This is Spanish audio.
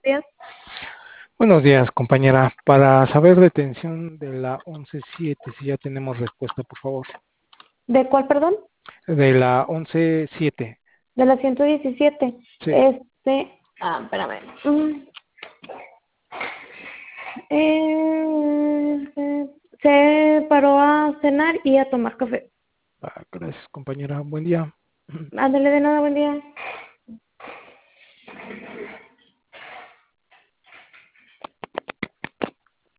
días. Buenos días, compañera. Para saber detención de la 11-7, si ya tenemos respuesta, por favor. ¿De cuál, perdón? De la 11-7. De la 117. Sí. Espérame. Se paró a cenar y a tomar café. Gracias, compañera. Buen día. Ándale, de nada, buen día.